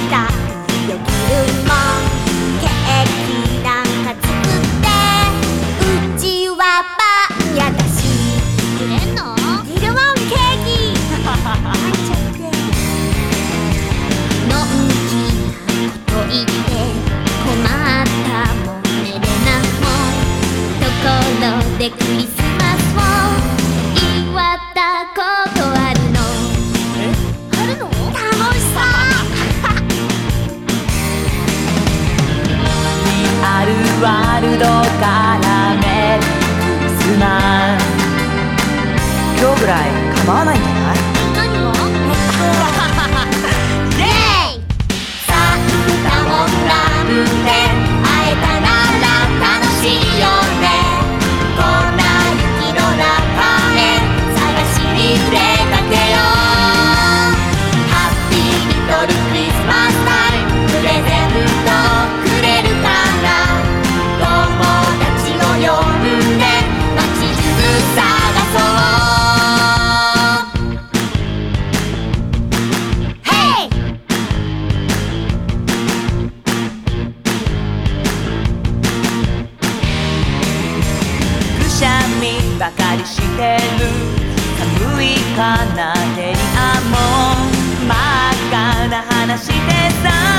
だよぎるもんケーキなんか作ってうちはパン屋だしくれんのギルモンケーキのんきなこと言って困ったもん寝れなもんところでクリスマスを祝ったことあるのあるの楽しそうあるワールドからメリークリスマス今日ぐらい構わないんじゃない？ 何が？イエーイ！サンタもなんて会えたなら楽しいよねこんな雪の中へ探しに出かけようハッピーリトルクリスマスタイムプレゼントくれるかな友達を呼んで街中探そうばかりしてる寒いカナデリアも真っ赤な話でさ